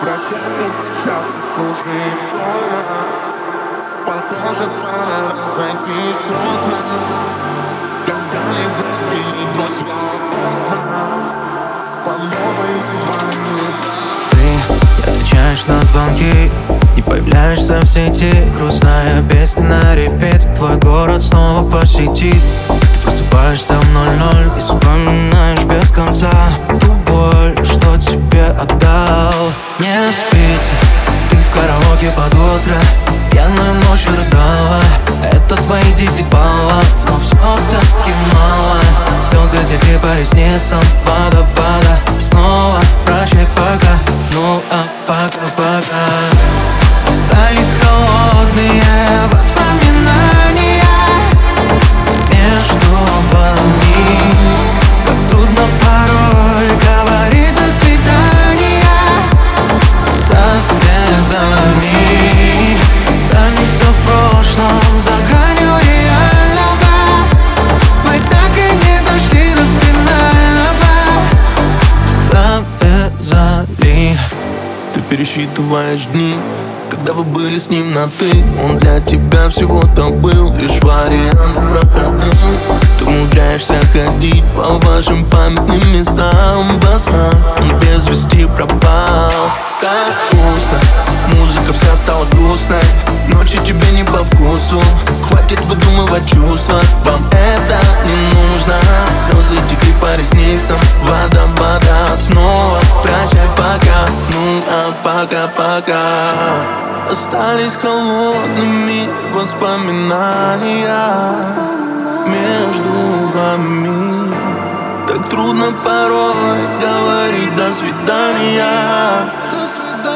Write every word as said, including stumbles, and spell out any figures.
Прощай, сейчас слушай сон. Похоже, пора разойтись срочно. Когда не враги, не бросил поздно. По новой звоню. Ты не отвечаешь на звонки, не появляешься в сети. Грустная песня на репит, твой город снова посетит. Ты просыпаешься в ноль-ноль и вспоминаешь без конца ту боль, что тебе отдал. Не спится, ты в караоке под утро, пьяная ночью рыдала. Это твои десять баллов, но все-таки мало. Слезы текли по ресницам, вода-вода. Снова прощай, пока, ну а пока-пока. Остались холодные воспоминания между вами. Как трудно порой говорить до свидания со слезами. Останемся в прошлом, за гранью реального. Мы так и не дошли до финального. Завязали. Ты пересчитываешь дни, когда вы были с ним на «ты». Он для тебя всего-то был лишь вариант проходным. Ты умудряешься ходить по вашим памятным местам во снах. Он без вести пропал. Так пусто, музыка вся стала грустной. Ночи тебе не по вкусу. Хватит выдумывать чувства, вам это не нужно. Слезы текли по ресницам, вода-вода. Снова прощай, пока, ну а пока-пока. Остались холодными воспоминания между вами. Так трудно порой говорить до свидания. До свидания.